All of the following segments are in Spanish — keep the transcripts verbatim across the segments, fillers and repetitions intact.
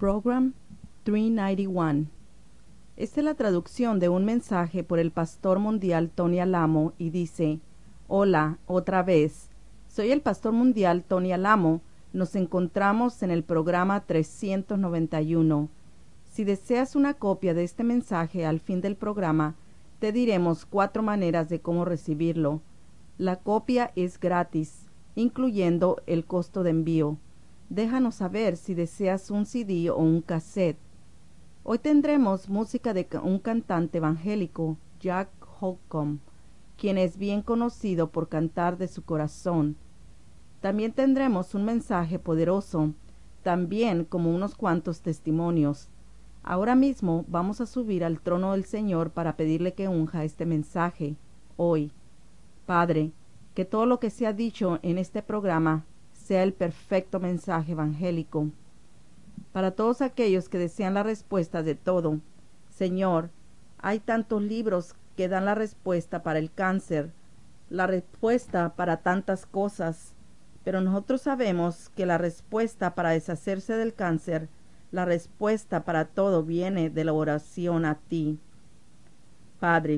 Program trescientos noventa y uno. Esta es la traducción de un mensaje por el pastor mundial Tony Alamo y dice: Hola, otra vez. Soy el pastor mundial Tony Alamo. Nos encontramos en el programa trescientos noventa y uno. Si deseas una copia de este mensaje al fin del programa, te diremos cuatro maneras de cómo recibirlo. La copia es gratis, incluyendo el costo de envío. Déjanos saber si deseas un C D o un cassette. Hoy tendremos música de un cantante evangélico, Jack Holcomb, quien es bien conocido por cantar de su corazón. También tendremos un mensaje poderoso, también como unos cuantos testimonios. Ahora mismo vamos a subir al trono del Señor para pedirle que unja este mensaje hoy. Padre, que todo lo que se ha dicho en este programa sea el perfecto mensaje evangélico. Para todos aquellos que desean la respuesta de todo, Señor, hay tantos libros que dan la respuesta para el cáncer, la respuesta para tantas cosas, pero nosotros sabemos que la respuesta para deshacerse del cáncer, la respuesta para todo viene de la oración a ti, Padre.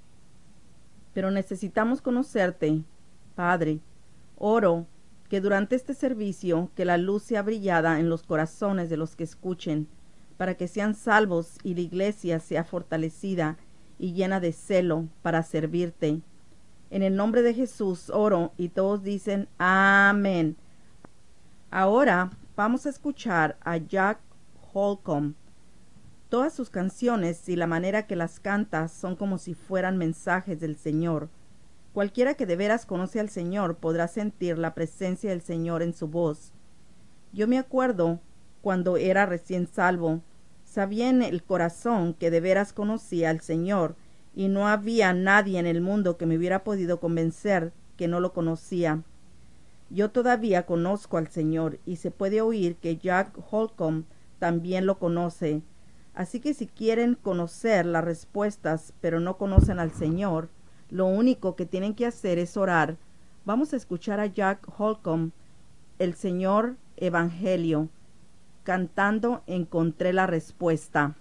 Pero necesitamos conocerte, Padre. Oro que durante este servicio que la luz sea brillada en los corazones de los que escuchen, para que sean salvos y la iglesia sea fortalecida y llena de celo para servirte. En el nombre de Jesús oro y todos dicen amén. Ahora vamos a escuchar a Jack Holcomb. Todas sus canciones y la manera que las canta son como si fueran mensajes del Señor. Cualquiera que de veras conoce al Señor podrá sentir la presencia del Señor en su voz. Yo me acuerdo cuando era recién salvo, sabía en el corazón que de veras conocía al Señor y no había nadie en el mundo que me hubiera podido convencer que no lo conocía. Yo todavía conozco al Señor y se puede oír que Jack Holcomb también lo conoce. Así que si quieren conocer las respuestas pero no conocen al Señor, lo único que tienen que hacer es orar. Vamos a escuchar a Jack Holcomb, el Señor Evangelio, cantando Encontré la respuesta.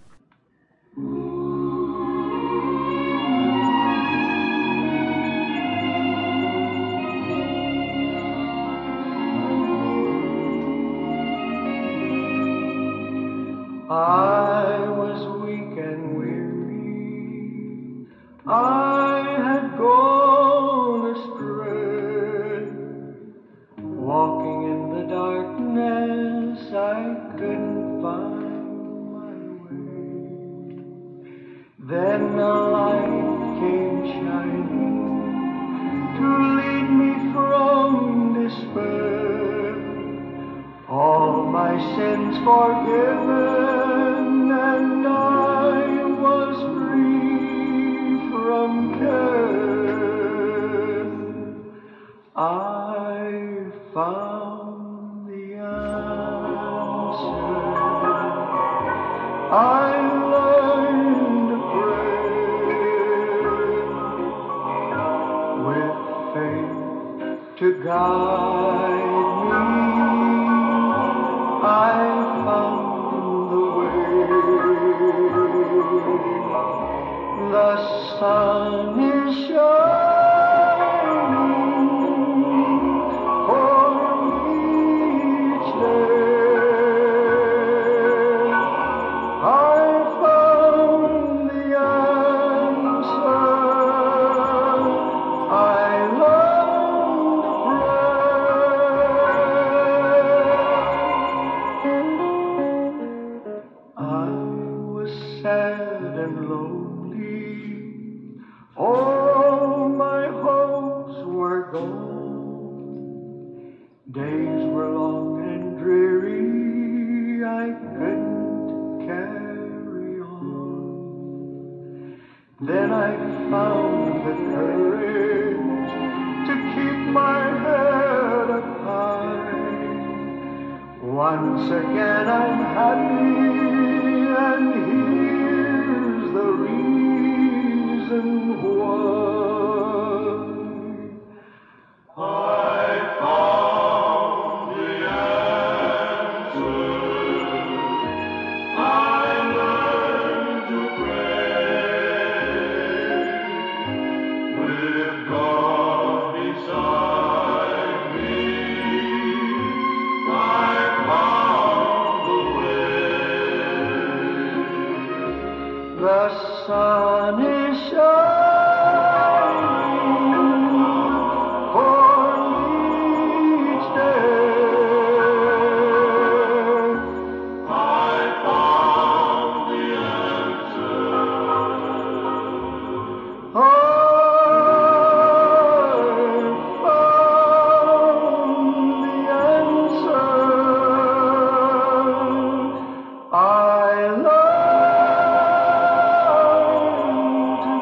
I was weak and weary. I had gone astray. Walking in the darkness, I couldn't find my way. Then a light came shining to lead me from despair. All my sins forgiven, and I was free from care. I found the answer. I learned to pray with faith to guide me. I found the way. The sun is shining for each day. I found the answer. I learned to pray. I was sad and lonely. All my hopes were gone. Days were long and dreary. I couldn't carry on. Then I found the courage to keep my head up high. Once again I'm happy, and here's the reason why. I found the answer. the sun is shining for each day. I found the answer. I found the answer. I learned to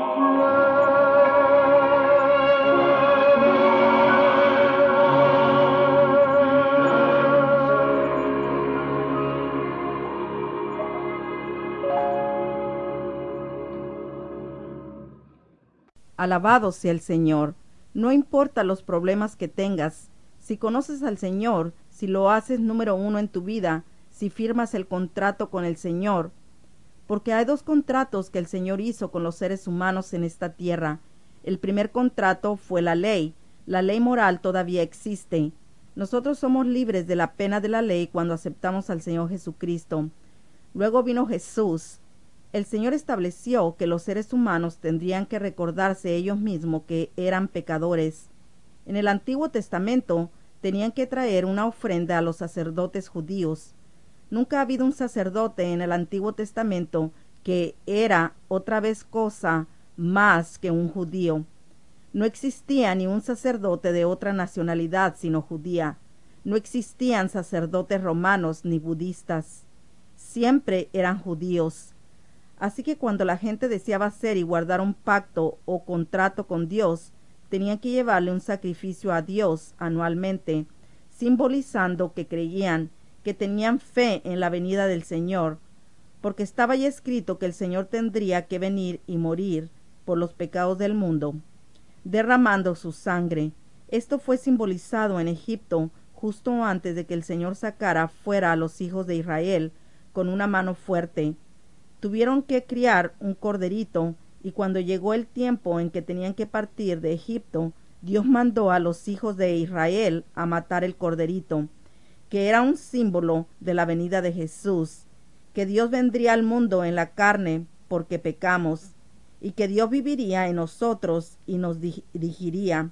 Alabado sea el Señor. No importa los problemas que tengas. Si conoces al Señor, si lo haces número uno en tu vida, si firmas el contrato con el Señor, porque hay dos contratos que el Señor hizo con los seres humanos en esta tierra. El primer contrato fue la ley. La ley moral todavía existe. Nosotros somos libres de la pena de la ley cuando aceptamos al Señor Jesucristo. Luego vino Jesús. El Señor estableció que los seres humanos tendrían que recordarse ellos mismos que eran pecadores. En el Antiguo Testamento tenían que traer una ofrenda a los sacerdotes judíos. Nunca ha habido un sacerdote en el Antiguo Testamento que era otra vez cosa más que un judío. No existía ni un sacerdote de otra nacionalidad sino judía. No existían sacerdotes romanos ni budistas. Siempre eran judíos. Así que cuando la gente deseaba hacer y guardar un pacto o contrato con Dios, tenían que llevarle un sacrificio a Dios anualmente, simbolizando que creían, que tenían fe en la venida del Señor, porque estaba ya escrito que el Señor tendría que venir y morir por los pecados del mundo, derramando su sangre. Esto fue simbolizado en Egipto justo antes de que el Señor sacara fuera a los hijos de Israel con una mano fuerte. Tuvieron que criar un corderito, y cuando llegó el tiempo en que tenían que partir de Egipto, Dios mandó a los hijos de Israel a matar el corderito, que era un símbolo de la venida de Jesús, que Dios vendría al mundo en la carne porque pecamos, y que Dios viviría en nosotros y nos dirigiría.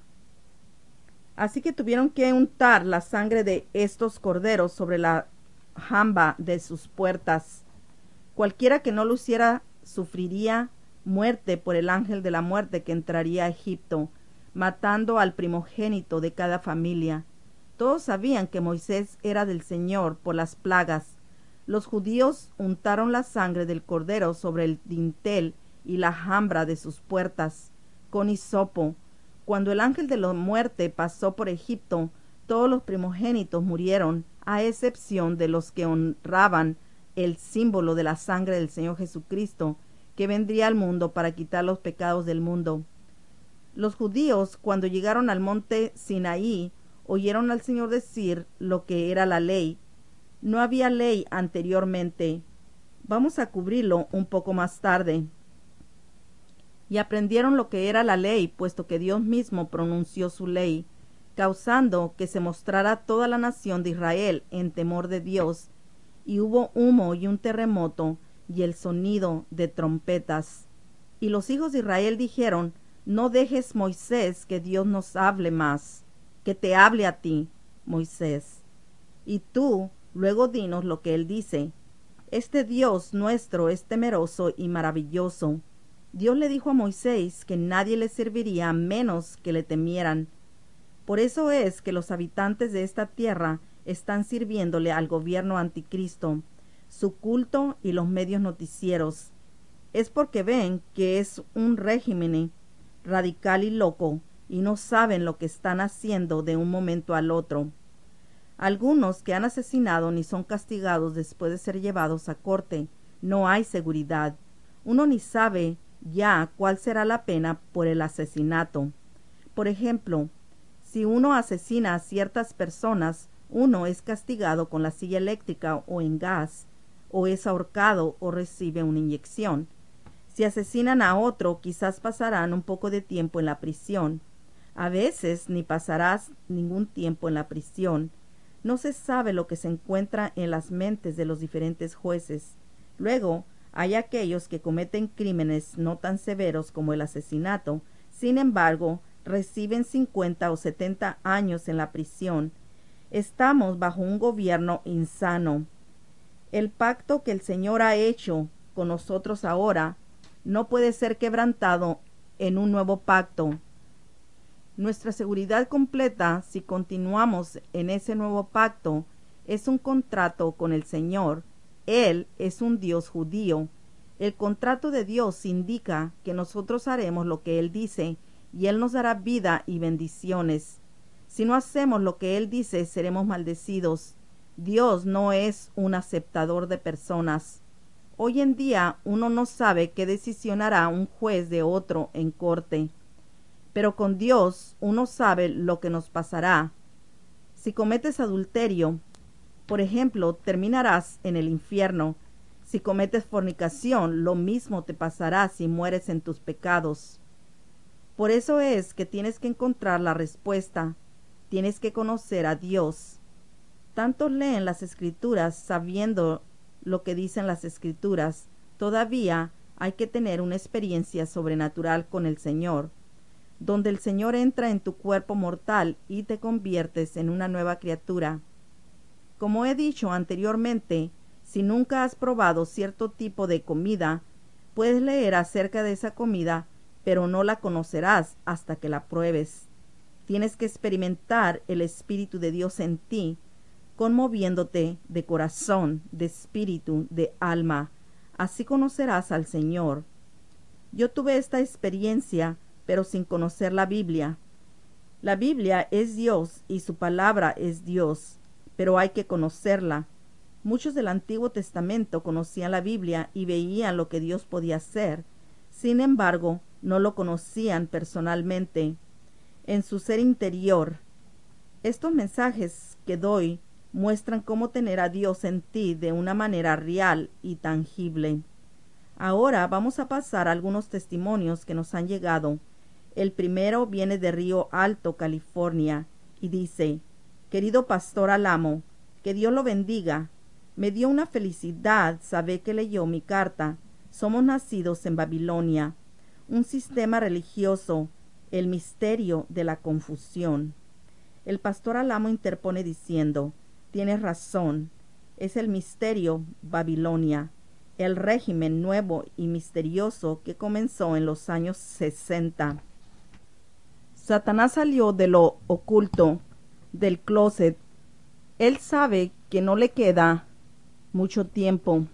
Así que tuvieron que untar la sangre de estos corderos sobre la jamba de sus puertas. Cualquiera que no lo hiciera sufriría muerte por el ángel de la muerte que entraría a Egipto, matando al primogénito de cada familia. Todos sabían que Moisés era del Señor por las plagas. Los judíos untaron la sangre del cordero sobre el dintel y la jambra de sus puertas con hisopo. Cuando el ángel de la muerte pasó por Egipto, todos los primogénitos murieron, a excepción de los que honraban el símbolo de la sangre del Señor Jesucristo, que vendría al mundo para quitar los pecados del mundo. Los judíos, cuando llegaron al monte Sinaí, oyeron al Señor decir lo que era la ley. No había ley anteriormente. Vamos a cubrirlo un poco más tarde. Y aprendieron lo que era la ley, puesto que Dios mismo pronunció su ley, causando que se mostrara toda la nación de Israel en temor de Dios, y hubo humo y un terremoto y el sonido de trompetas. Y los hijos de Israel dijeron: no dejes, Moisés, que Dios nos hable más, que te hable a ti, Moisés. Y tú luego dinos lo que él dice. Este Dios nuestro es temeroso y maravilloso. Dios le dijo a Moisés que nadie le serviría a menos que le temieran. Por eso es que los habitantes de esta tierra están sirviéndole al gobierno anticristo, su culto y los medios noticieros. Es porque ven que es un régimen radical y loco, y no saben lo que están haciendo de un momento al otro. Algunos que han asesinado ni son castigados después de ser llevados a corte. No hay seguridad. Uno ni sabe ya cuál será la pena por el asesinato. Por ejemplo, si uno asesina a ciertas personas, uno es castigado con la silla eléctrica o en gas, o es ahorcado o recibe una inyección. Si asesinan a otro, quizás pasarán un poco de tiempo en la prisión. A veces ni pasarás ningún tiempo en la prisión. No se sabe lo que se encuentra en las mentes de los diferentes jueces. Luego, Hay aquellos que cometen crímenes no tan severos como el asesinato, sin embargo, reciben cincuenta o setenta años en la prisión. Estamos bajo un gobierno insano. El pacto que el Señor ha hecho con nosotros ahora no puede ser quebrantado en un nuevo pacto. Nuestra seguridad completa, si continuamos en ese nuevo pacto, es un contrato con el Señor. Él es un Dios judío. El contrato de Dios indica que nosotros haremos lo que Él dice, y Él nos dará vida y bendiciones. Si no hacemos lo que Él dice, seremos maldecidos. Dios no es un aceptador de personas. Hoy en día uno no sabe qué decisión hará un juez de otro en corte. Pero con Dios uno sabe lo que nos pasará. Si cometes adulterio, por ejemplo, terminarás en el infierno. Si cometes fornicación, lo mismo te pasará si mueres en tus pecados. Por eso es que tienes que encontrar la respuesta. Tienes que conocer a Dios. Tantos leen las Escrituras sabiendo lo que dicen las Escrituras. Todavía hay que tener una experiencia sobrenatural con el Señor, donde el Señor entra en tu cuerpo mortal y te conviertes en una nueva criatura. Como he dicho anteriormente, si nunca has probado cierto tipo de comida, puedes leer acerca de esa comida, pero no la conocerás hasta que la pruebes. Tienes que experimentar el Espíritu de Dios en ti, conmoviéndote de corazón, de espíritu, de alma. Así conocerás al Señor. Yo tuve esta experiencia, pero sin conocer la Biblia. La Biblia es Dios y su palabra es Dios, pero hay que conocerla. Muchos del Antiguo Testamento conocían la Biblia y veían lo que Dios podía hacer. Sin embargo, no lo conocían personalmente, en su ser interior. Estos mensajes que doy muestran cómo tener a Dios en ti de una manera real y tangible. Ahora vamos a pasar a algunos testimonios que nos han llegado. El primero viene de Río Alto, California, y dice: Querido Pastor Alamo, que Dios lo bendiga. Me dio una felicidad saber que leyó mi carta. Somos nacidos en Babilonia, un sistema religioso, el misterio de la confusión. El pastor Alamo interpone diciendo: Tienes razón, es el misterio Babilonia, el régimen nuevo y misterioso que comenzó en los años sesenta. Satanás salió de lo oculto, del closet. Él sabe que no le queda mucho tiempo.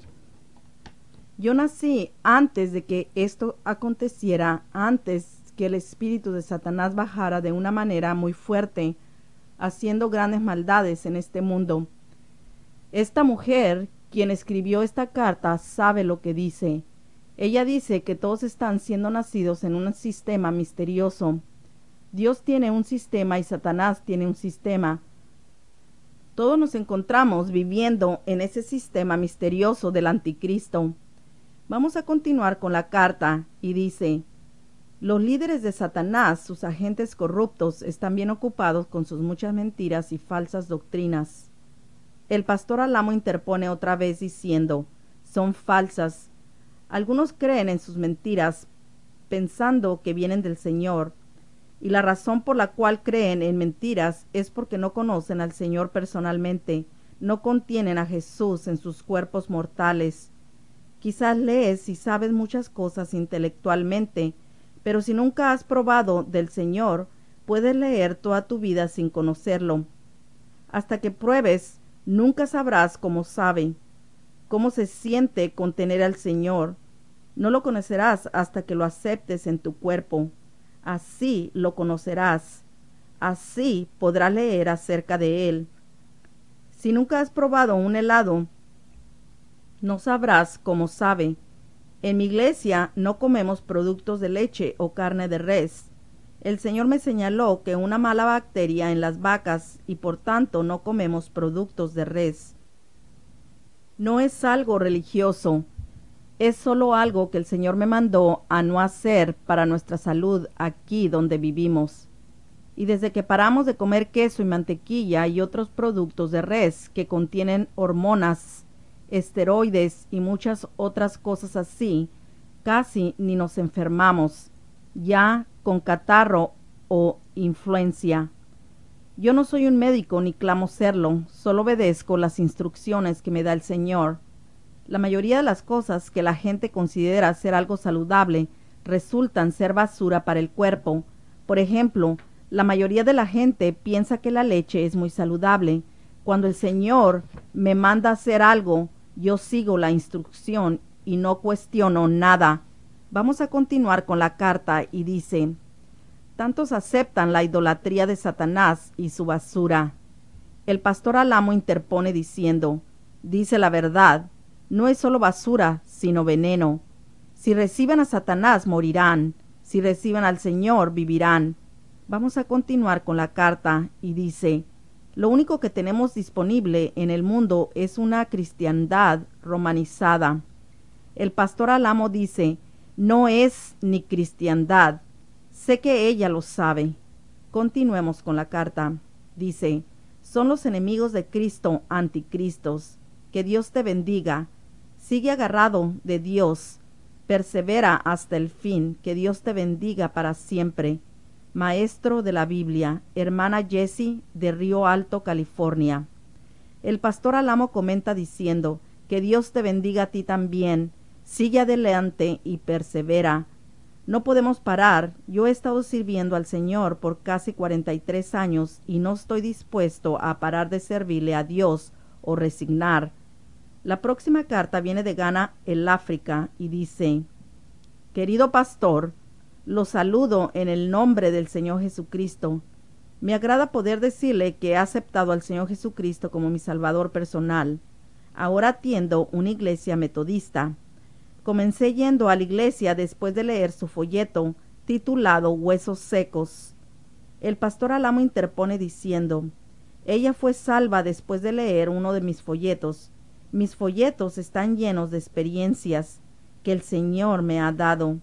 Yo nací antes de que esto aconteciera, antes que el espíritu de Satanás bajara de una manera muy fuerte, haciendo grandes maldades en este mundo. Esta mujer, quien escribió esta carta, sabe lo que dice. Ella dice que todos están siendo nacidos en un sistema misterioso. Dios tiene un sistema y Satanás tiene un sistema. Todos nos encontramos viviendo en ese sistema misterioso del anticristo. Vamos a continuar con la carta y dice: Los líderes de Satanás, sus agentes corruptos, están bien ocupados con sus muchas mentiras y falsas doctrinas. El pastor Alamo interpone otra vez diciendo: Son falsas. Algunos creen en sus mentiras, pensando que vienen del Señor, y la razón por la cual creen en mentiras es porque no conocen al Señor personalmente, no contienen a Jesús en sus cuerpos mortales. Quizás lees y sabes muchas cosas intelectualmente, pero si nunca has probado del Señor, puedes leer toda tu vida sin conocerlo. Hasta que pruebes, nunca sabrás cómo sabe, cómo se siente contener al Señor. No lo conocerás hasta que lo aceptes en tu cuerpo. Así lo conocerás. Así podrás leer acerca de él. Si nunca has probado un helado, no sabrás cómo sabe. En mi iglesia no comemos productos de leche o carne de res. El Señor me señaló que una mala bacteria en las vacas y por tanto no comemos productos de res. No es algo religioso. Es solo algo que el Señor me mandó a no hacer para nuestra salud aquí donde vivimos. Y desde que paramos de comer queso y mantequilla y otros productos de res que contienen hormonas esteroides y muchas otras cosas así, casi ni nos enfermamos, ya con catarro o influencia. Yo no soy un médico ni clamo serlo, solo obedezco las instrucciones que me da el Señor. La mayoría de las cosas que la gente considera ser algo saludable resultan ser basura para el cuerpo. Por ejemplo, la mayoría de la gente piensa que la leche es muy saludable. Cuando el Señor me manda hacer algo, yo sigo la instrucción y no cuestiono nada. Vamos a continuar con la carta y dice: tantos aceptan la idolatría de Satanás y su basura. El pastor Alamo interpone diciendo: dice la verdad, no es solo basura, sino veneno. Si reciben a Satanás, morirán. Si reciben al Señor, vivirán. Vamos a continuar con la carta y dice: lo único que tenemos disponible en el mundo es una cristiandad romanizada. El pastor Alamo dice: no es ni cristiandad. Sé que ella lo sabe. Continuemos con la carta. Dice: son los enemigos de Cristo anticristos. Que Dios te bendiga. Sigue agarrado de Dios. Persevera hasta el fin. Que Dios te bendiga para siempre. Maestro de la Biblia, hermana Jessie, de Río Alto, California. El pastor Alamo comenta diciendo: que Dios te bendiga a ti también. Sigue adelante y persevera. No podemos parar. Yo he estado sirviendo al Señor por casi cuarenta y tres años y no estoy dispuesto a parar de servirle a Dios o resignar. La próxima carta viene de Ghana, el África, y dice: querido pastor, lo saludo en el nombre del Señor Jesucristo. Me agrada poder decirle que he aceptado al Señor Jesucristo como mi Salvador personal. Ahora atiendo una iglesia metodista. Comencé yendo a la iglesia después de leer su folleto titulado Huesos Secos. El pastor Alamo interpone diciendo: ella fue salva después de leer uno de mis folletos. Mis folletos están llenos de experiencias que el Señor me ha dado.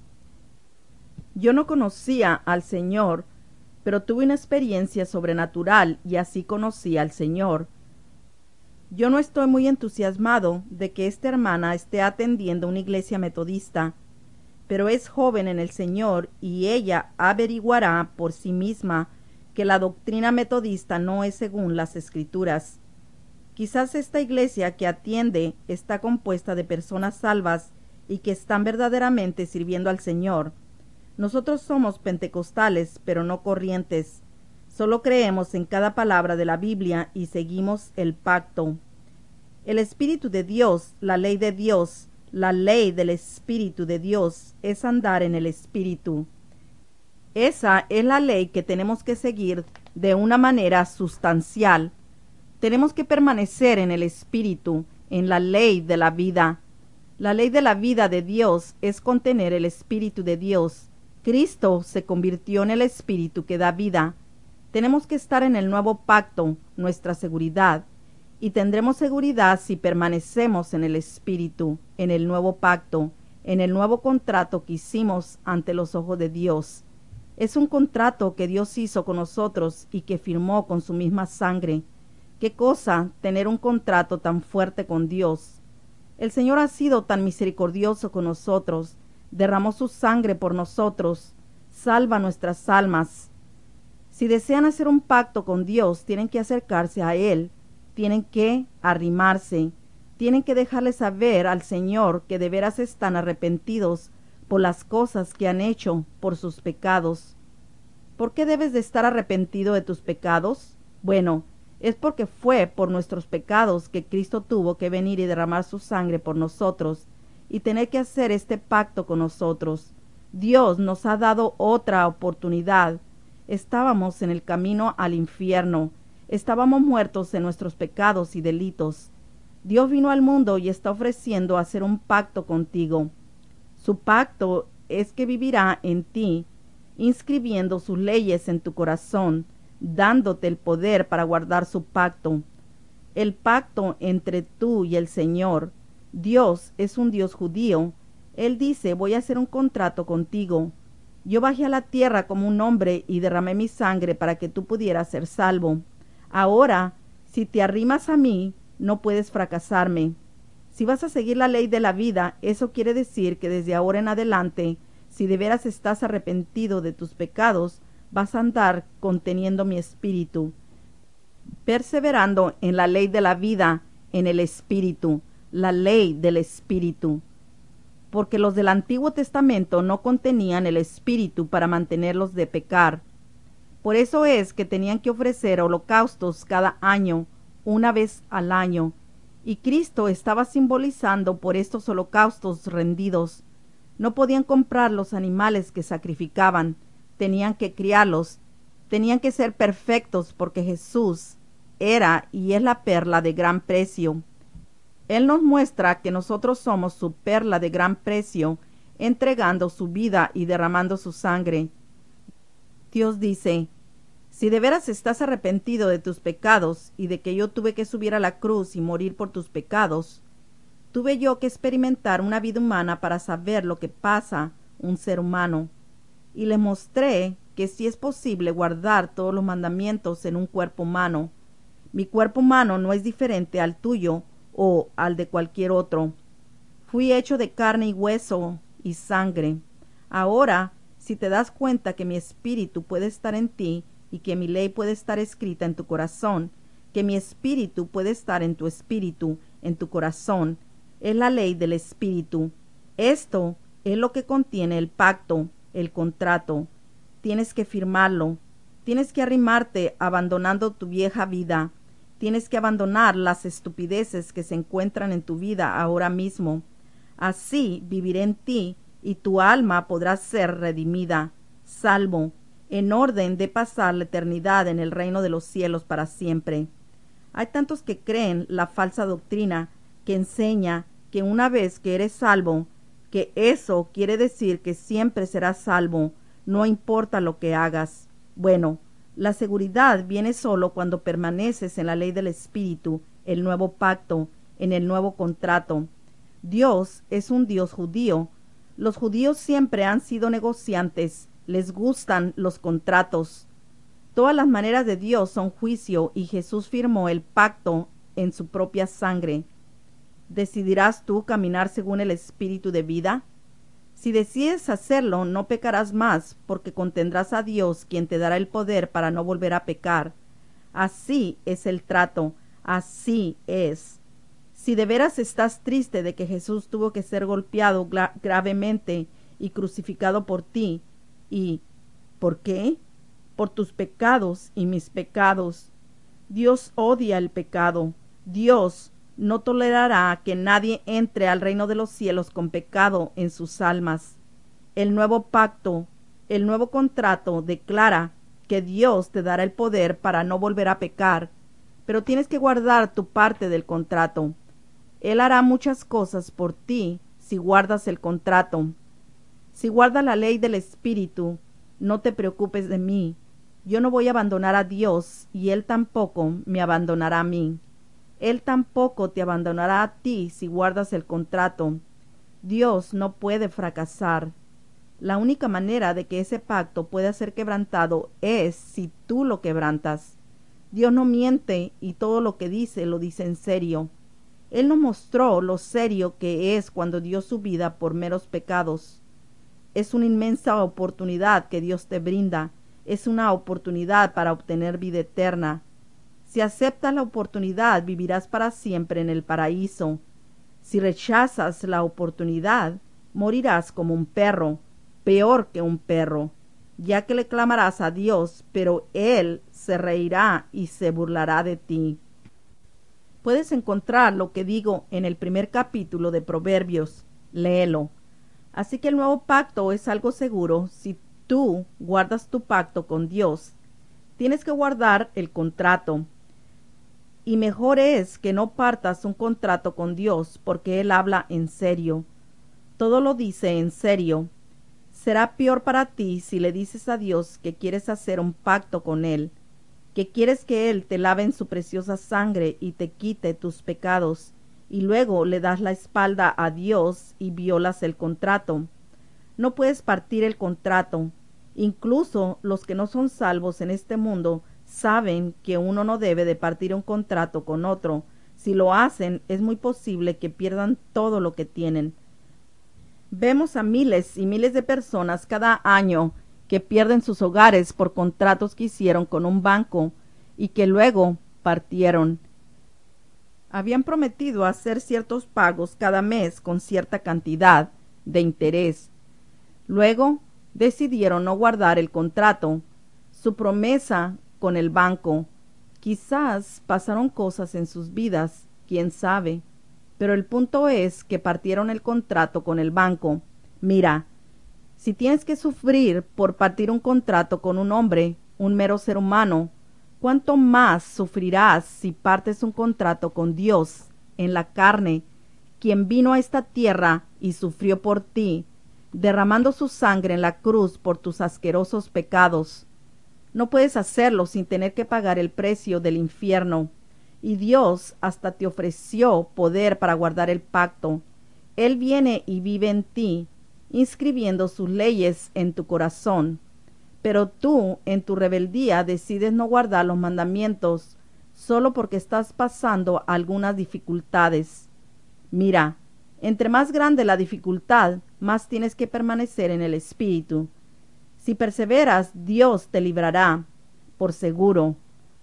Yo no conocía al Señor, pero tuve una experiencia sobrenatural y así conocí al Señor. Yo no estoy muy entusiasmado de que esta hermana esté atendiendo una iglesia metodista, pero es joven en el Señor y ella averiguará por sí misma que la doctrina metodista no es según las Escrituras. Quizás esta iglesia que atiende está compuesta de personas salvas y que están verdaderamente sirviendo al Señor. Nosotros somos pentecostales, pero no corrientes. Solo creemos en cada palabra de la Biblia y seguimos el pacto. El Espíritu de Dios, la ley de Dios, la ley del Espíritu de Dios es andar en el Espíritu. Esa es la ley que tenemos que seguir de una manera sustancial. Tenemos que permanecer en el Espíritu, en la ley de la vida. La ley de la vida de Dios es contener el Espíritu de Dios. Cristo se convirtió en el Espíritu que da vida. Tenemos que estar en el nuevo pacto, nuestra seguridad, y tendremos seguridad si permanecemos en el Espíritu, en el nuevo pacto, en el nuevo contrato que hicimos ante los ojos de Dios. Es un contrato que Dios hizo con nosotros y que firmó con su misma sangre. ¿Qué cosa tener un contrato tan fuerte con Dios? El Señor ha sido tan misericordioso con nosotros, derramó su sangre por nosotros, salva nuestras almas. Si desean hacer un pacto con Dios, tienen que acercarse a Él, tienen que arrimarse, tienen que dejarle saber al Señor que de veras están arrepentidos por las cosas que han hecho, por sus pecados. ¿Por qué debes de estar arrepentido de tus pecados? Bueno, es porque fue por nuestros pecados que Cristo tuvo que venir y derramar su sangre por nosotros y tener que hacer este pacto con nosotros. Dios nos ha dado otra oportunidad. Estábamos en el camino al infierno. Estábamos muertos en nuestros pecados y delitos. Dios vino al mundo y está ofreciendo hacer un pacto contigo. Su pacto es que vivirá en ti, inscribiendo sus leyes en tu corazón, dándote el poder para guardar su pacto. El pacto entre tú y el Señor. Dios es un Dios judío. Él dice: voy a hacer un contrato contigo. Yo bajé a la tierra como un hombre y derramé mi sangre para que tú pudieras ser salvo. Ahora, si te arrimas a mí, no puedes fracasarme. Si vas a seguir la ley de la vida, eso quiere decir que desde ahora en adelante, si de veras estás arrepentido de tus pecados, vas a andar conteniendo mi espíritu, perseverando en la ley de la vida, en el espíritu, la ley del espíritu. Porque los del Antiguo Testamento no contenían el espíritu para mantenerlos de pecar. Por eso es que tenían que ofrecer holocaustos cada año, una vez al año, y Cristo estaba simbolizando por estos holocaustos rendidos. No podían comprar los animales que sacrificaban, tenían que criarlos, tenían que ser perfectos porque Jesús era y es la perla de gran precio. Él nos muestra que nosotros somos su perla de gran precio, entregando su vida y derramando su sangre. Dios dice, si de veras estás arrepentido de tus pecados y de que yo tuve que subir a la cruz y morir por tus pecados, tuve yo que experimentar una vida humana para saber lo que pasa un ser humano, y le mostré que sí es posible guardar todos los mandamientos en un cuerpo humano. Mi cuerpo humano no es diferente al tuyo o al de cualquier otro. Fui hecho de carne y hueso y sangre. Ahora, si te das cuenta que mi espíritu puede estar en ti y que mi ley puede estar escrita en tu corazón, que mi espíritu puede estar en tu espíritu, en tu corazón, es la ley del espíritu. Esto es lo que contiene el pacto, el contrato. Tienes que firmarlo. Tienes que arrimarte abandonando tu vieja vida. Tienes que abandonar las estupideces que se encuentran en tu vida ahora mismo. Así viviré en ti y tu alma podrá ser redimida, salvo, en orden de pasar la eternidad en el reino de los cielos para siempre. Hay tantos que creen la falsa doctrina que enseña que una vez que eres salvo, que eso quiere decir que siempre serás salvo, no importa lo que hagas. Bueno, la seguridad viene solo cuando permaneces en la ley del Espíritu, el nuevo pacto, en el nuevo contrato. Dios es un Dios judío. Los judíos siempre han sido negociantes, les gustan los contratos. Todas las maneras de Dios son juicio y Jesús firmó el pacto en su propia sangre. ¿Decidirás tú caminar según el espíritu de vida? Si decides hacerlo, no pecarás más, porque contendrás a Dios, quien te dará el poder para no volver a pecar. Así es el trato, así es. Si de veras estás triste de que Jesús tuvo que ser golpeado gra- gravemente y crucificado por ti, y ¿por qué? Por tus pecados y mis pecados. Dios odia el pecado. Dios no tolerará que nadie entre al reino de los cielos con pecado en sus almas. El nuevo pacto, el nuevo contrato declara que Dios te dará el poder para no volver a pecar, pero tienes que guardar tu parte del contrato. Él hará muchas cosas por ti si guardas el contrato. Si guardas la ley del Espíritu, no te preocupes de mí. Yo no voy a abandonar a Dios y Él tampoco me abandonará a mí. Él tampoco te abandonará a ti si guardas el contrato. Dios no puede fracasar. La única manera de que ese pacto pueda ser quebrantado es si tú lo quebrantas. Dios no miente y todo lo que dice lo dice en serio. Él nos mostró lo serio que es cuando dio su vida por meros pecados. Es una inmensa oportunidad que Dios te brinda. Es una oportunidad para obtener vida eterna. Si aceptas la oportunidad, vivirás para siempre en el paraíso. Si rechazas la oportunidad, morirás como un perro, peor que un perro, ya que le clamarás a Dios, pero Él se reirá y se burlará de ti. Puedes encontrar lo que digo en el primer capítulo de Proverbios. Léelo. Así que el nuevo pacto es algo seguro si tú guardas tu pacto con Dios. Tienes que guardar el contrato. Y mejor es que no partas un contrato con Dios, porque Él habla en serio. Todo lo dice en serio. Será peor para ti si le dices a Dios que quieres hacer un pacto con Él, que quieres que Él te lave en su preciosa sangre y te quite tus pecados, y luego le das la espalda a Dios y violas el contrato. No puedes partir el contrato. Incluso los que no son salvos en este mundo saben que uno no debe de partir un contrato con otro, Si lo hacen, es muy posible que pierdan todo lo que tienen. Vemos a miles y miles de personas cada año que pierden sus hogares por contratos que hicieron con un banco y que luego partieron. Habían prometido hacer ciertos pagos cada mes con cierta cantidad de interés. Luego decidieron no guardar el contrato, su promesa con el banco. Quizás pasaron cosas en sus vidas, quién sabe, pero el punto es que partieron el contrato con el banco. Mira, si tienes que sufrir por partir un contrato con un hombre, un mero ser humano, ¿cuánto más sufrirás si partes un contrato con Dios en la carne, quien vino a esta tierra y sufrió por ti, derramando su sangre en la cruz por tus asquerosos pecados? No puedes hacerlo sin tener que pagar el precio del infierno. Y Dios hasta te ofreció poder para guardar el pacto. Él viene y vive en ti, inscribiendo sus leyes en tu corazón. Pero tú, en tu rebeldía, decides no guardar los mandamientos solo porque estás pasando algunas dificultades. Mira, entre más grande la dificultad, más tienes que permanecer en el Espíritu. Si perseveras, Dios te librará, por seguro.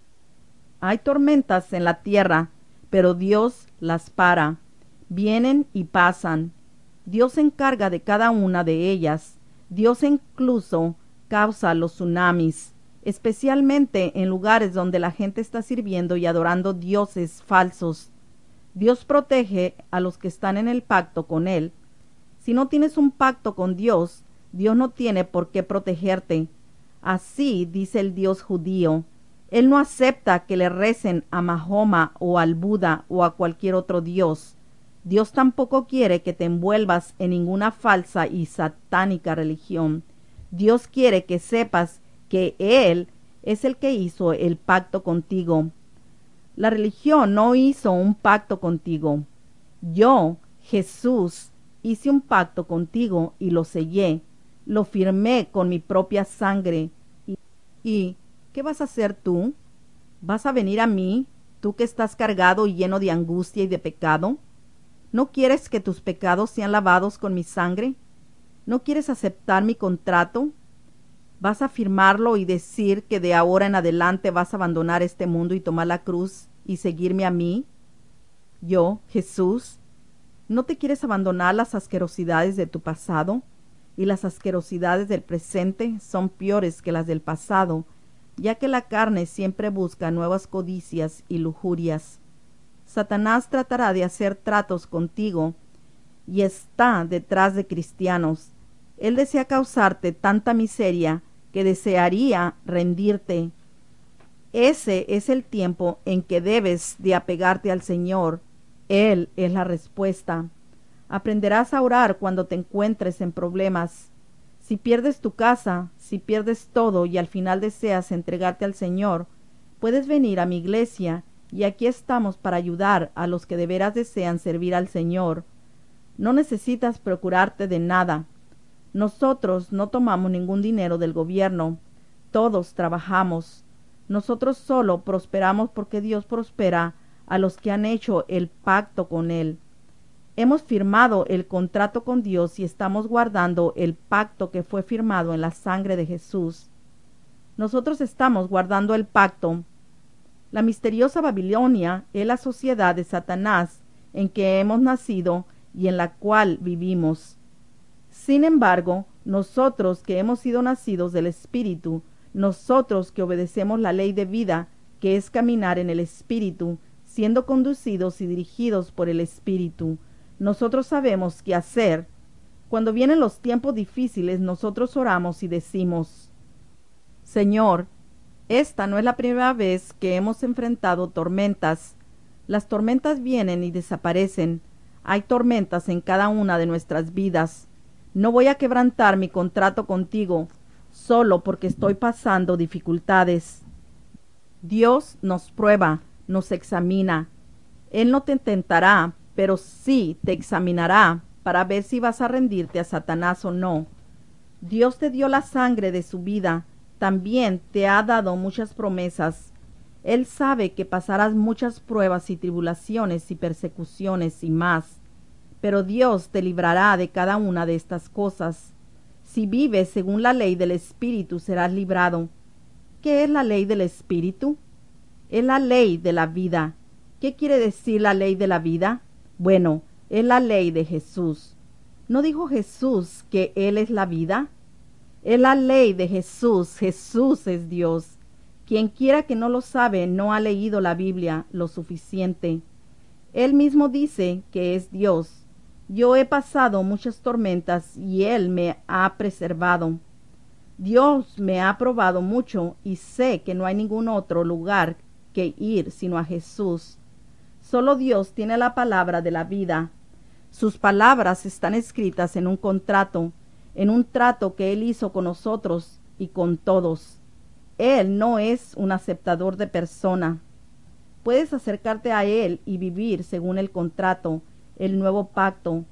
Hay tormentas en la tierra, pero Dios las para. Vienen y pasan. Dios se encarga de cada una de ellas. Dios incluso causa los tsunamis, especialmente en lugares donde la gente está sirviendo y adorando dioses falsos. Dios protege a los que están en el pacto con Él. Si no tienes un pacto con Dios, Dios no tiene por qué protegerte. Así dice el Dios judío. Él no acepta que le recen a Mahoma o al Buda o a cualquier otro dios. Dios tampoco quiere que te envuelvas en ninguna falsa y satánica religión. Dios quiere que sepas que Él es el que hizo el pacto contigo. La religión no hizo un pacto contigo. Yo, Jesús, hice un pacto contigo y lo sellé. Lo firmé con mi propia sangre. Y, y ¿qué vas a hacer tú? ¿Vas a venir a mí, tú que estás cargado y lleno de angustia y de pecado? ¿No quieres que tus pecados sean lavados con mi sangre? ¿No quieres aceptar mi contrato? ¿Vas a firmarlo y decir que de ahora en adelante vas a abandonar este mundo y tomar la cruz y seguirme a mí? Yo, Jesús, ¿no te quieres abandonar las asquerosidades de tu pasado? Y las asquerosidades del presente son peores que las del pasado, ya que la carne siempre busca nuevas codicias y lujurias. Satanás tratará de hacer tratos contigo y está detrás de cristianos. Él desea causarte tanta miseria que desearía rendirte. Ese es el tiempo en que debes de apegarte al Señor. Él es la respuesta. Aprenderás a orar cuando te encuentres en problemas. Si pierdes tu casa, si pierdes todo y al final deseas entregarte al Señor, puedes venir a mi iglesia y aquí estamos para ayudar a los que de veras desean servir al Señor. No necesitas procurarte de nada. Nosotros no tomamos ningún dinero del gobierno. Todos trabajamos. Nosotros solo prosperamos porque Dios prospera a los que han hecho el pacto con Él. Hemos firmado el contrato con Dios y estamos guardando el pacto que fue firmado en la sangre de Jesús. Nosotros estamos guardando el pacto. La misteriosa Babilonia es la sociedad de Satanás en que hemos nacido y en la cual vivimos. Sin embargo, nosotros que hemos sido nacidos del Espíritu, nosotros que obedecemos la ley de vida, que es caminar en el Espíritu, siendo conducidos y dirigidos por el Espíritu, nosotros sabemos qué hacer. Cuando vienen los tiempos difíciles, nosotros oramos y decimos: Señor, esta no es la primera vez que hemos enfrentado tormentas. Las tormentas vienen y desaparecen. Hay tormentas en cada una de nuestras vidas. No voy a quebrantar mi contrato contigo, solo porque estoy pasando dificultades. Dios nos prueba, nos examina. Él no te tentará, pero sí te examinará para ver si vas a rendirte a Satanás o no. Dios te dio la sangre de su vida, también te ha dado muchas promesas. Él sabe que pasarás muchas pruebas y tribulaciones y persecuciones y más, pero Dios te librará de cada una de estas cosas. Si vives según la ley del Espíritu, serás librado. ¿Qué es la ley del Espíritu? Es la ley de la vida. ¿Qué quiere decir la ley de la vida? Bueno, es la ley de Jesús. ¿No dijo Jesús que Él es la vida? Es la ley de Jesús. Jesús es Dios. Quien quiera que no lo sabe no ha leído la Biblia lo suficiente. Él mismo dice que es Dios. Yo he pasado muchas tormentas y Él me ha preservado. Dios me ha probado mucho y sé que no hay ningún otro lugar que ir sino a Jesús. Solo Dios tiene la palabra de la vida. Sus palabras están escritas en un contrato, en un trato que Él hizo con nosotros y con todos. Él no es un aceptador de persona. Puedes acercarte a Él y vivir según el contrato, el nuevo pacto.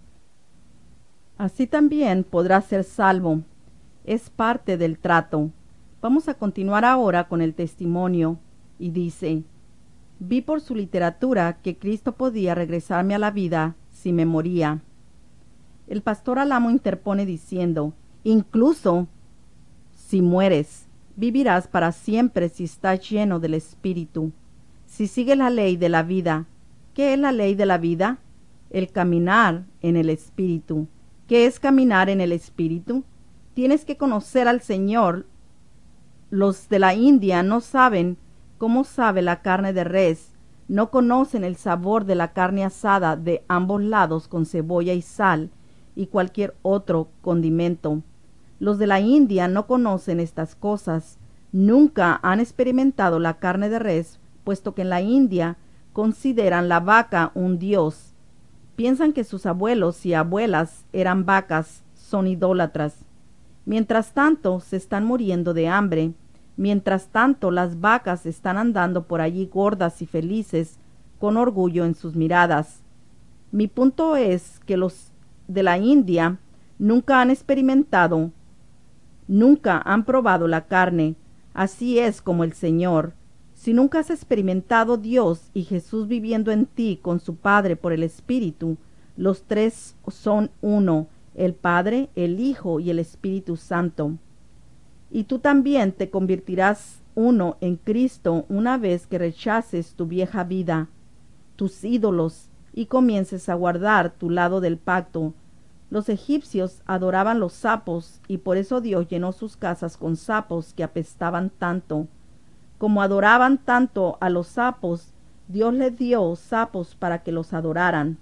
Así también podrás ser salvo. Es parte del trato. Vamos a continuar ahora con el testimonio. Y dice: vi por su literatura que Cristo podía regresarme a la vida si me moría. El pastor Alamo interpone diciendo: incluso si mueres, vivirás para siempre si estás lleno del Espíritu. Si sigues la ley de la vida. ¿Qué es la ley de la vida? El caminar en el Espíritu. ¿Qué es caminar en el Espíritu? Tienes que conocer al Señor. Los de la India no saben cómo sabe la carne de res, no conocen el sabor de la carne asada de ambos lados con cebolla y sal y cualquier otro condimento. Los de la India no conocen estas cosas, nunca han experimentado la carne de res, puesto que en la India consideran la vaca un dios. Piensan que sus abuelos y abuelas eran vacas, son idólatras. Mientras tanto se están muriendo de hambre. Mientras tanto las vacas están andando por allí gordas y felices, con orgullo en sus miradas. Mi punto es que los de la India nunca han experimentado, nunca han probado la carne. Así es como el Señor. Si nunca has experimentado Dios y Jesús viviendo en ti con su Padre por el Espíritu, los tres son uno, el Padre, el Hijo y el Espíritu Santo. Y tú también te convertirás uno en Cristo una vez que rechaces tu vieja vida, tus ídolos, y comiences a guardar tu lado del pacto. Los egipcios adoraban los sapos, y por eso Dios llenó sus casas con sapos que apestaban tanto. Como adoraban tanto a los sapos, Dios les dio sapos para que los adoraran.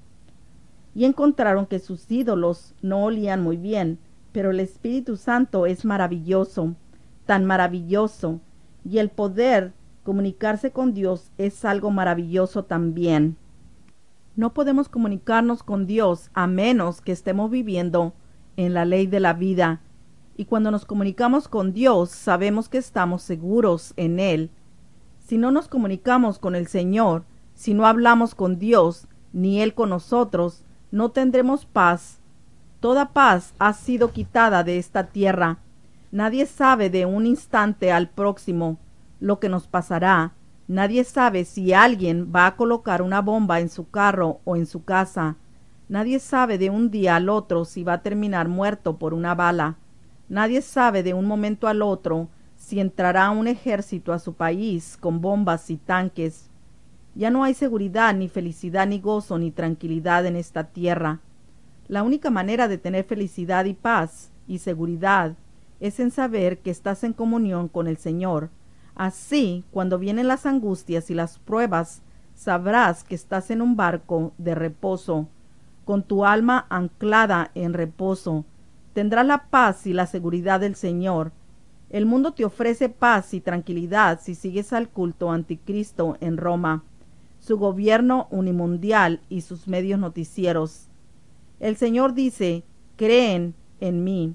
Y encontraron que sus ídolos no olían muy bien, pero el Espíritu Santo es maravilloso, tan maravilloso, y el poder comunicarse con Dios es algo maravilloso también. No podemos comunicarnos con Dios a menos que estemos viviendo en la ley de la vida, y cuando nos comunicamos con Dios sabemos que estamos seguros en Él. Si no nos comunicamos con el Señor, si no hablamos con Dios, ni Él con nosotros, no tendremos paz. Toda paz ha sido quitada de esta tierra. Nadie sabe de un instante al próximo lo que nos pasará. Nadie sabe si alguien va a colocar una bomba en su carro o en su casa. Nadie sabe de un día al otro si va a terminar muerto por una bala. Nadie sabe de un momento al otro si entrará un ejército a su país con bombas y tanques. Ya no hay seguridad, ni felicidad, ni gozo, ni tranquilidad en esta tierra. La única manera de tener felicidad y paz y seguridad es en saber que estás en comunión con el Señor. Así, cuando vienen las angustias y las pruebas, sabrás que estás en un barco de reposo, con tu alma anclada en reposo. Tendrás la paz y la seguridad del Señor. El mundo te ofrece paz y tranquilidad si sigues al culto anticristo en Roma, su gobierno unimundial y sus medios noticieros. El Señor dice: creen en mí.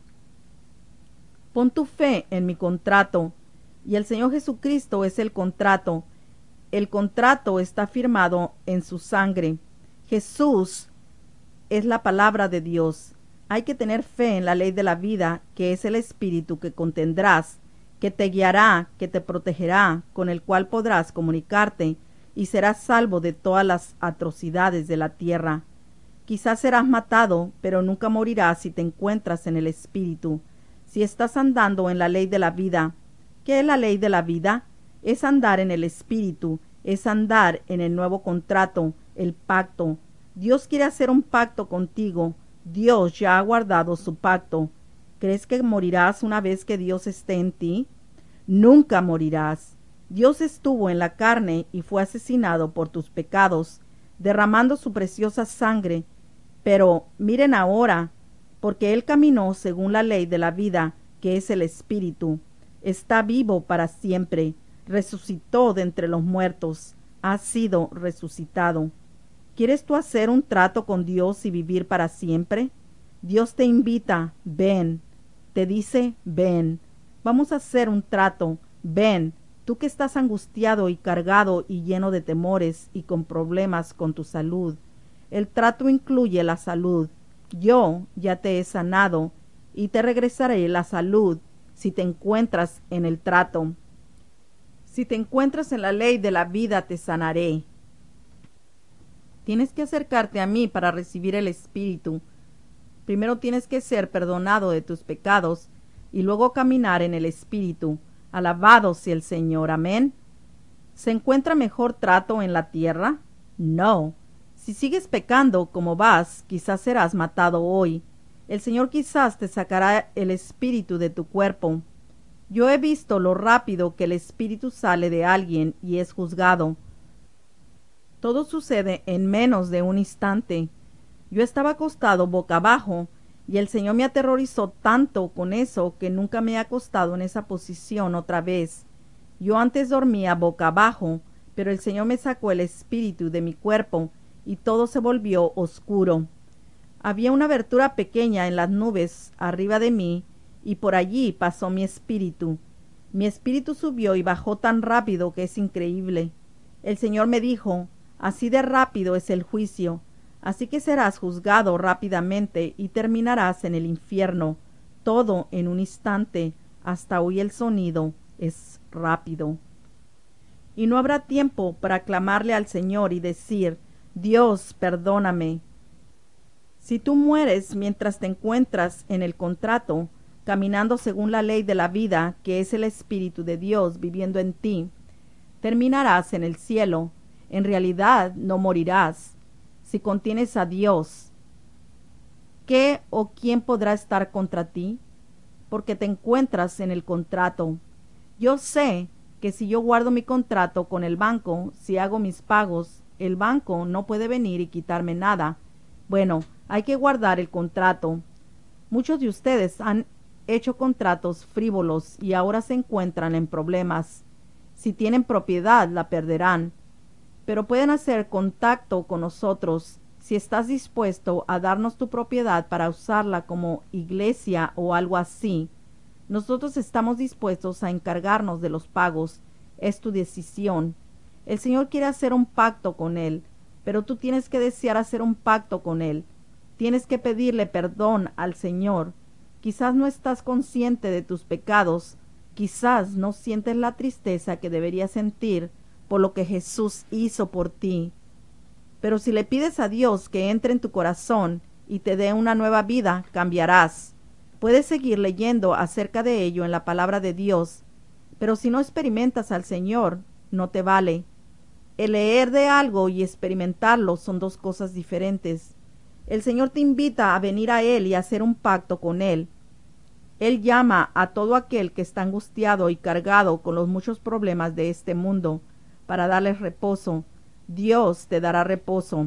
Pon tu fe en mi contrato. Y el Señor Jesucristo es el contrato. El contrato está firmado en su sangre. Jesús es la palabra de Dios. Hay que tener fe en la ley de la vida, que es el Espíritu que contendrás, que te guiará, que te protegerá, con el cual podrás comunicarte y serás salvo de todas las atrocidades de la tierra. Quizás serás matado, pero nunca morirás si te encuentras en el Espíritu, si estás andando en la ley de la vida. ¿Qué es la ley de la vida? Es andar en el Espíritu, es andar en el nuevo contrato, el pacto. Dios quiere hacer un pacto contigo. Dios ya ha guardado su pacto. ¿Crees que morirás una vez que Dios esté en ti? Nunca morirás. Dios estuvo en la carne y fue asesinado por tus pecados, derramando su preciosa sangre. Pero miren ahora, porque Él caminó según la ley de la vida, que es el Espíritu. Está vivo para siempre, resucitó de entre los muertos, ha sido resucitado. ¿Quieres tú hacer un trato con Dios y vivir para siempre? Dios te invita, ven, te dice, ven, vamos a hacer un trato, ven, tú que estás angustiado y cargado y lleno de temores y con problemas con tu salud. El trato incluye la salud. Yo ya te he sanado y te regresaré la salud si te encuentras en el trato. Si te encuentras en la ley de la vida, te sanaré. Tienes que acercarte a mí para recibir el Espíritu. Primero tienes que ser perdonado de tus pecados y luego caminar en el Espíritu. Alabado sea el Señor. Amén. ¿Se encuentra mejor trato en la tierra? No. Si sigues pecando como vas, quizás serás matado hoy. El Señor quizás te sacará el espíritu de tu cuerpo. Yo he visto lo rápido que el espíritu sale de alguien y es juzgado. Todo sucede en menos de un instante. Yo estaba acostado boca abajo y el Señor me aterrorizó tanto con eso que nunca me he acostado en esa posición otra vez. Yo antes dormía boca abajo, pero el Señor me sacó el espíritu de mi cuerpo y todo se volvió oscuro. Había una abertura pequeña en las nubes arriba de mí y por allí pasó mi espíritu. Mi espíritu subió y bajó tan rápido que es increíble. El Señor me dijo, así de rápido es el juicio, así que serás juzgado rápidamente y terminarás en el infierno, todo en un instante, hasta oír el sonido, es rápido. Y no habrá tiempo para clamarle al Señor y decir, Dios, perdóname. Si tú mueres mientras te encuentras en el contrato, caminando según la ley de la vida, que es el Espíritu de Dios viviendo en ti, terminarás en el cielo. En realidad no morirás. Si contienes a Dios, ¿qué o quién podrá estar contra ti? Porque te encuentras en el contrato. Yo sé que si yo guardo mi contrato con el banco, si hago mis pagos, el banco no puede venir y quitarme nada. Bueno, hay que guardar el contrato. Muchos de ustedes han hecho contratos frívolos y ahora se encuentran en problemas. Si tienen propiedad, la perderán. Pero pueden hacer contacto con nosotros si estás dispuesto a darnos tu propiedad para usarla como iglesia o algo así. Nosotros estamos dispuestos a encargarnos de los pagos. Es tu decisión. El Señor quiere hacer un pacto con Él, pero tú tienes que desear hacer un pacto con Él. Tienes que pedirle perdón al Señor. Quizás no estás consciente de tus pecados, quizás no sientes la tristeza que deberías sentir por lo que Jesús hizo por ti. Pero si le pides a Dios que entre en tu corazón y te dé una nueva vida, cambiarás. Puedes seguir leyendo acerca de ello en la palabra de Dios, pero si no experimentas al Señor, no te vale. El leer de algo y experimentarlo son dos cosas diferentes. El Señor te invita a venir a Él y a hacer un pacto con Él. Él llama a todo aquel que está angustiado y cargado con los muchos problemas de este mundo para darles reposo. Dios te dará reposo,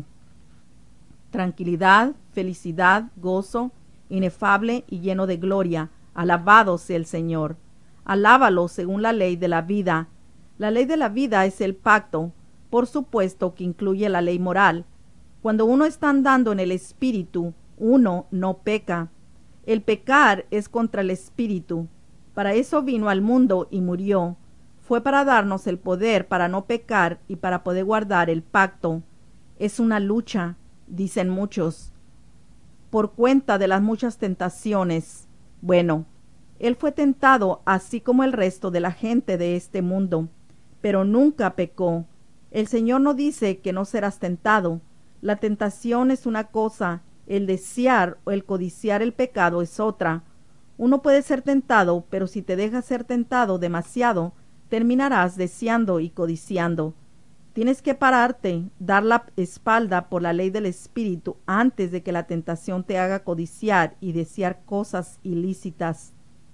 tranquilidad, felicidad, gozo, inefable y lleno de gloria. Alabado sea el Señor. Alábalo según la ley de la vida. La ley de la vida es el pacto, por supuesto que incluye la ley moral. Cuando uno está andando en el Espíritu, uno no peca. El pecar es contra el Espíritu. Para eso vino al mundo y murió. Fue para darnos el poder para no pecar y para poder guardar el pacto. Es una lucha, dicen muchos, por cuenta de las muchas tentaciones. Bueno, Él fue tentado así como el resto de la gente de este mundo, pero nunca pecó. El Señor no dice que no serás tentado. La tentación es una cosa, el desear o el codiciar el pecado es otra. Uno puede ser tentado, pero si te dejas ser tentado demasiado, terminarás deseando y codiciando. Tienes que pararte, dar la espalda por la ley del Espíritu antes de que la tentación te haga codiciar y desear cosas ilícitas.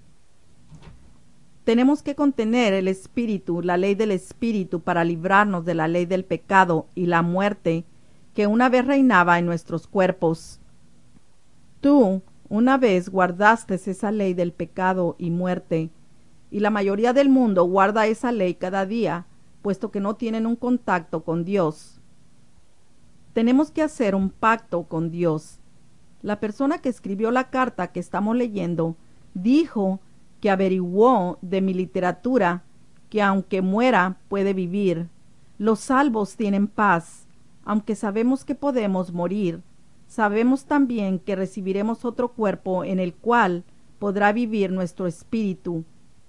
Tenemos que contener el Espíritu, la ley del Espíritu, para librarnos de la ley del pecado y la muerte que una vez reinaba en nuestros cuerpos. Tú una vez guardaste esa ley del pecado y muerte, y la mayoría del mundo guarda esa ley cada día, puesto que no tienen un contacto con Dios. Tenemos que hacer un pacto con Dios. La persona que escribió la carta que estamos leyendo dijo que averiguó de mi literatura que aunque muera puede vivir. Los salvos tienen paz, aunque sabemos que podemos morir. Sabemos también que recibiremos otro cuerpo en el cual podrá vivir nuestro espíritu.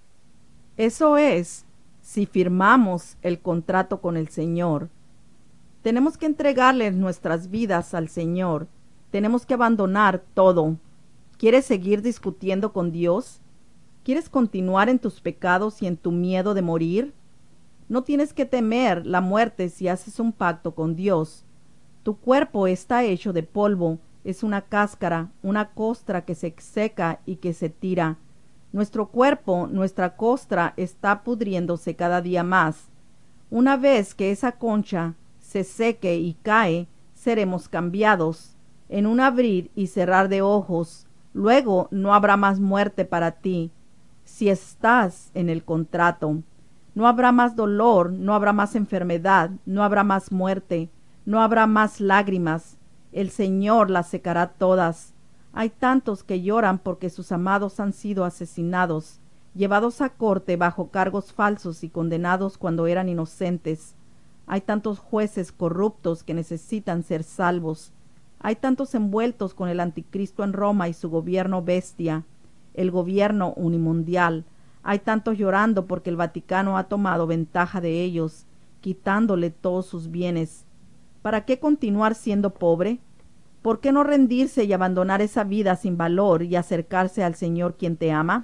Eso es, si firmamos el contrato con el Señor. Tenemos que entregarle nuestras vidas al Señor. Tenemos que abandonar todo. ¿Quieres seguir discutiendo con Dios? ¿Quieres continuar en tus pecados y en tu miedo de morir? No tienes que temer la muerte si haces un pacto con Dios. Tu cuerpo está hecho de polvo, es una cáscara, una costra que se seca y que se tira. Nuestro cuerpo, nuestra costra, está pudriéndose cada día más. Una vez que esa concha se seque y cae, seremos cambiados, en un abrir y cerrar de ojos. Luego no habrá más muerte para ti, si estás en el contrato. No habrá más dolor, no habrá más enfermedad, no habrá más muerte, no habrá más lágrimas. El Señor las secará todas. Hay tantos que lloran porque sus amados han sido asesinados, llevados a corte bajo cargos falsos y condenados cuando eran inocentes. Hay tantos jueces corruptos que necesitan ser salvos. Hay tantos envueltos con el anticristo en Roma y su gobierno bestia, el gobierno unimundial. Hay tantos llorando porque el Vaticano ha tomado ventaja de ellos, quitándole todos sus bienes. ¿Para qué continuar siendo pobre? ¿Por qué no rendirse y abandonar esa vida sin valor y acercarse al Señor quien te ama?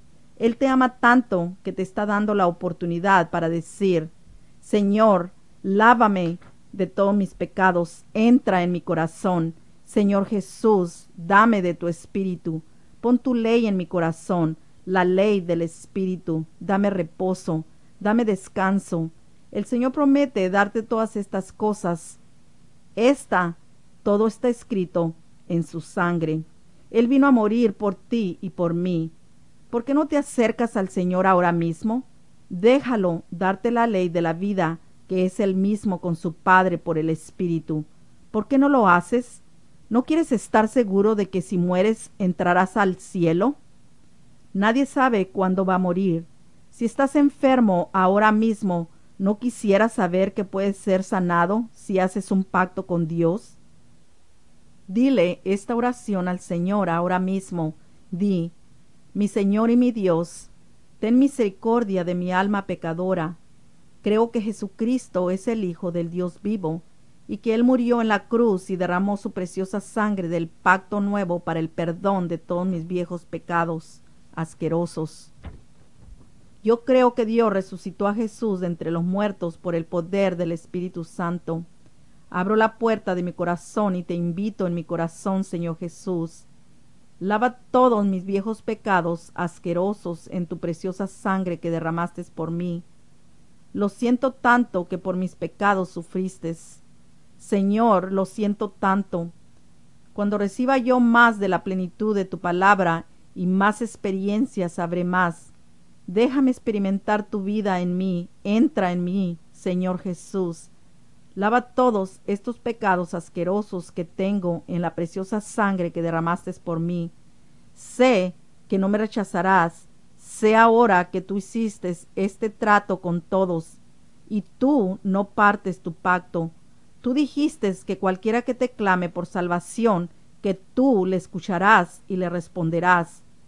Él te ama tanto que te está dando la oportunidad para decir: Señor, lávame de todos mis pecados, entra en mi corazón. Señor Jesús, dame de tu espíritu, pon tu ley en mi corazón, la ley del espíritu, dame reposo, dame descanso. El Señor promete darte todas estas cosas. Esta, todo está escrito en su sangre. Él vino a morir por ti y por mí. ¿Por qué no te acercas al Señor ahora mismo? Déjalo darte la ley de la vida, que es el mismo con su Padre por el Espíritu. ¿Por qué no lo haces? ¿No quieres estar seguro de que si mueres entrarás al cielo? Nadie sabe cuándo va a morir. Si estás enfermo ahora mismo, ¿no quisieras saber que puedes ser sanado si haces un pacto con Dios? Dile esta oración al Señor ahora mismo. Di: mi Señor y mi Dios, ten misericordia de mi alma pecadora. Creo que Jesucristo es el Hijo del Dios vivo, y que Él murió en la cruz y derramó su preciosa sangre del pacto nuevo para el perdón de todos mis viejos pecados asquerosos. Yo creo que Dios resucitó a Jesús de entre los muertos por el poder del Espíritu Santo. Abro la puerta de mi corazón y te invito en mi corazón, Señor Jesús. Lava todos mis viejos pecados asquerosos en tu preciosa sangre que derramaste por mí. Lo siento tanto que por mis pecados sufriste. Señor, lo siento tanto. Cuando reciba yo más de la plenitud de tu palabra y más experiencias sabré más. Déjame experimentar tu vida en mí. Entra en mí, Señor Jesús. Lava todos estos pecados asquerosos que tengo en la preciosa sangre que derramaste por mí. Sé que no me rechazarás. Sé ahora que tú hiciste este trato con todos, y tú no partes tu pacto. Tú dijiste que cualquiera que te clame por salvación, que tú le escucharás y le responderás.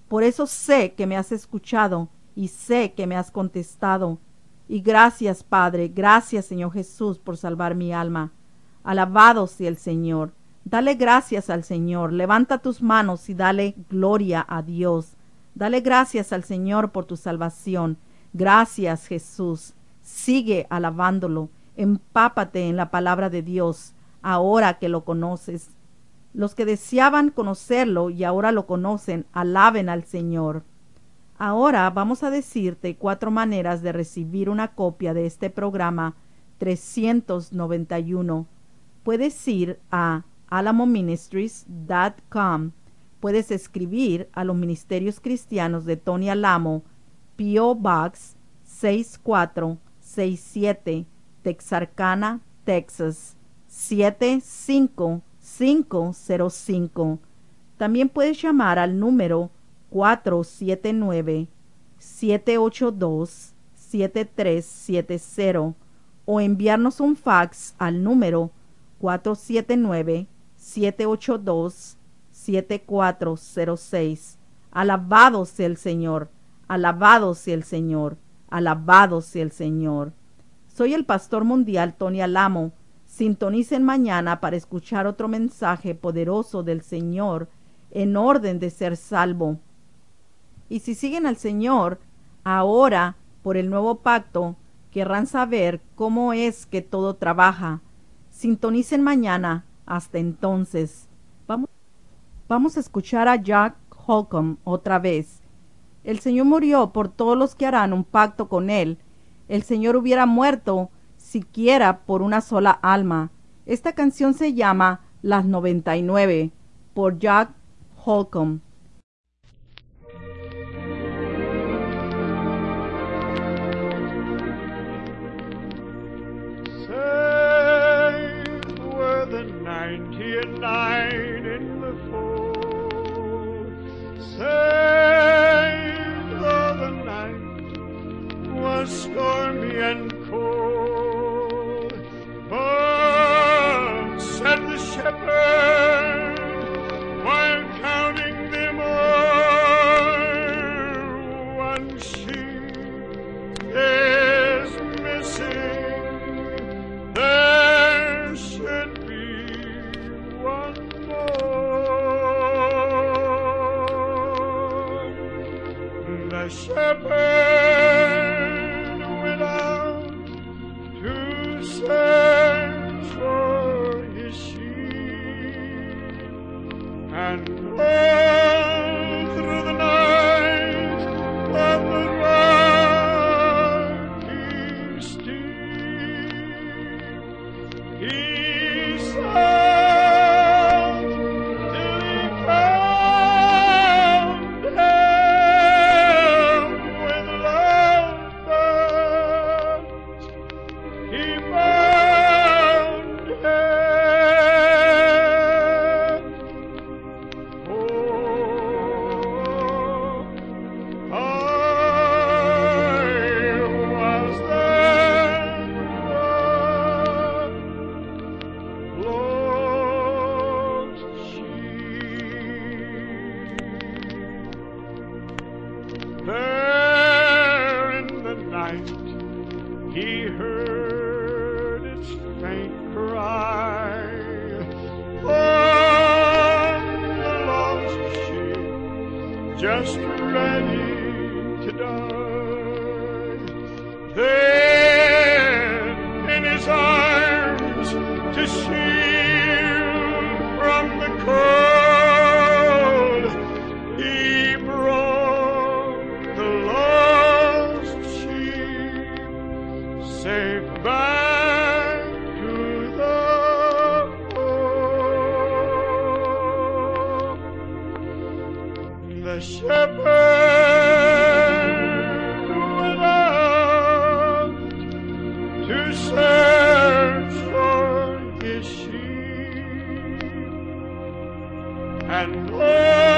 Por eso sé que me has escuchado y sé que me has contestado. Y gracias, Padre, gracias, Señor Jesús, por salvar mi alma. Alabado sea el Señor. Dale gracias al Señor. Levanta tus manos y dale gloria a Dios. Dale gracias al Señor por tu salvación. Gracias, Jesús. Sigue alabándolo. Empápate en la palabra de Dios, ahora que lo conoces. Los que deseaban conocerlo y ahora lo conocen, alaben al Señor. Ahora vamos a decirte cuatro maneras de recibir una copia de este programa trescientos noventa y uno. Puedes ir a alamo ministries punto com. Puedes escribir a los Ministerios Cristianos de Tony Alamo, P O Box seis cuatro seis siete, Texarkana, Texas siete cinco cinco cero cinco. También puedes llamar al número cuatro siete nueve, siete ocho dos, siete tres siete cero o enviarnos un fax al número cuatro siete nueve, siete ocho dos, siete cuatro cero seis. Alabado sea el Señor, alabado sea el Señor, alabado sea el Señor. Soy el pastor mundial Tony Alamo. Sintonicen mañana para escuchar otro mensaje poderoso del Señor en orden de ser salvo. Y si siguen al Señor, ahora, por el nuevo pacto, querrán saber cómo es que todo trabaja. Sintonicen mañana. Hasta entonces. Vamos, vamos a escuchar a Jack Holcomb otra vez. El Señor murió por todos los que harán un pacto con Él. El Señor hubiera muerto siquiera por una sola alma. Esta canción se llama Las noventa y nueve, por Jack Holcomb. Saved were the ninety and nine in the fold. Saved though the night was stormy and cold. But said the shepherd, while counting them all, one sheep is missing. There should be one more. The shepherd went out to search for his sheep, and all through the night on the rocky steep he sought till he found him with lovebirds. He found him. Oh, I was that one lost sheep. There in the night he heard its faint cry from the lost sheep, just ready to die. Then in his arms to shield from the cold, he brought the lost sheep safe back to the fold. The shepherd went out to search for his sheep, and oh,